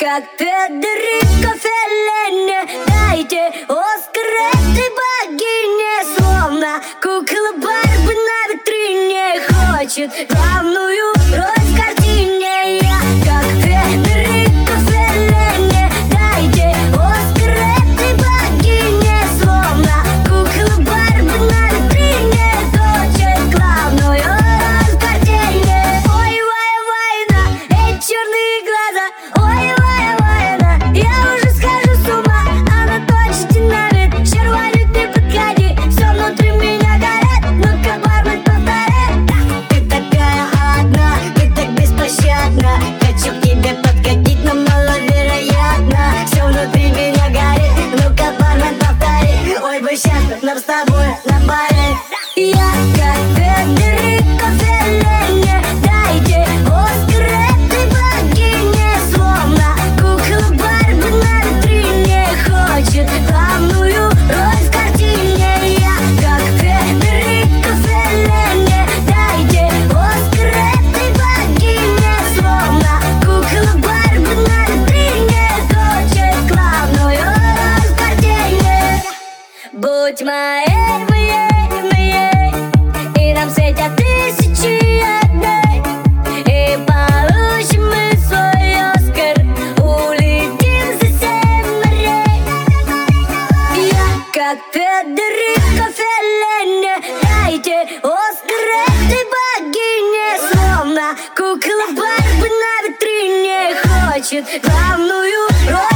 как Федерико Феллини. Дайте Оскар этой богине, словно кукла Барби на витрине хочет главную роль в картине. Я как Федерико Феллини. Дайте Оскар этой богине, словно кукла Барби на витрине хочет главную роль в картине. Ой, война, эти черные глаза. Ой, война, я уже схожу с ума. Она точно динамит, шерванит, не подходи. Все внутри меня горит, ну-ка, бармен, повтори. Ты такая одна, ты так беспощадна. Хочу к тебе подкатить, но маловероятно. Все внутри меня горит, ну-ка, бармен, повтори. Ой, бы счастлив нам с тобой на баре. Я как Федерико Феллини. Дайте Оскар этой богине, словно кукла Барби на витрине хочет главную роль в картине. Я как Федерико Феллини. Дайте Оскар этой богине, словно кукла Барби на витрине хочет главную роль в картине. Будь моей, и нам светят тысячи огней, и получим мы свой Оскар, улетим за 7 морей. Я как Федерико Феллини. Дайте Оскар этой богине, словно кукла Барби на витрине хочет главную роль.